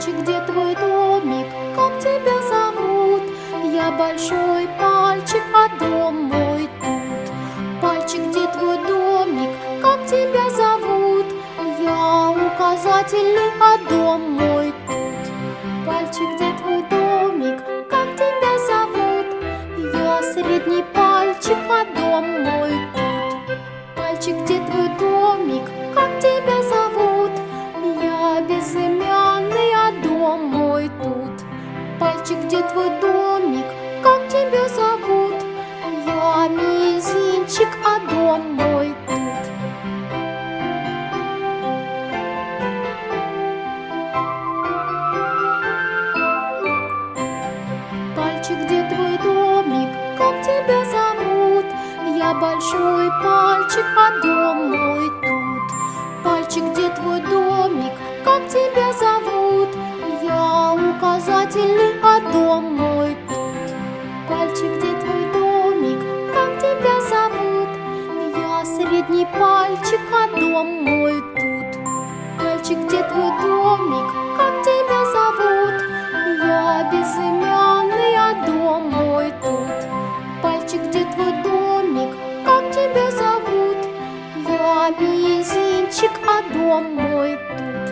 Пальчик, где твой домик? Как тебя зовут? Я большой пальчик, а дом мой тут. Пальчик, где твой домик? Как тебя зовут? Я указательный, а дом мой тут. Пальчик, где твой домик? Как тебя зовут? Я средний пальчик, а дом мой тут. Пальчик, где твой домик? Как тебя зовут? Я безымянный, а дом мой тут. Пальчик, где твой домик? Как тебя зовут? Я мизинчик, а дом мой тут. Пальчик, где твой домик? Как тебя зовут? Я большой пальчик, а дом мой тут. Пальчик, где твой домик? Как тебя зовут? Я указательный, а дом мой тут. Пальчик, где твой домик? Как тебя зовут? Я средний пальчик, а дом мой тут. Пальчик, где твой домик? Как тебя зовут? Я безымянный, а дом мой тут. Пальчик, где твой домик? Как тебя зовут? Я мизинчик, а дом мой тут.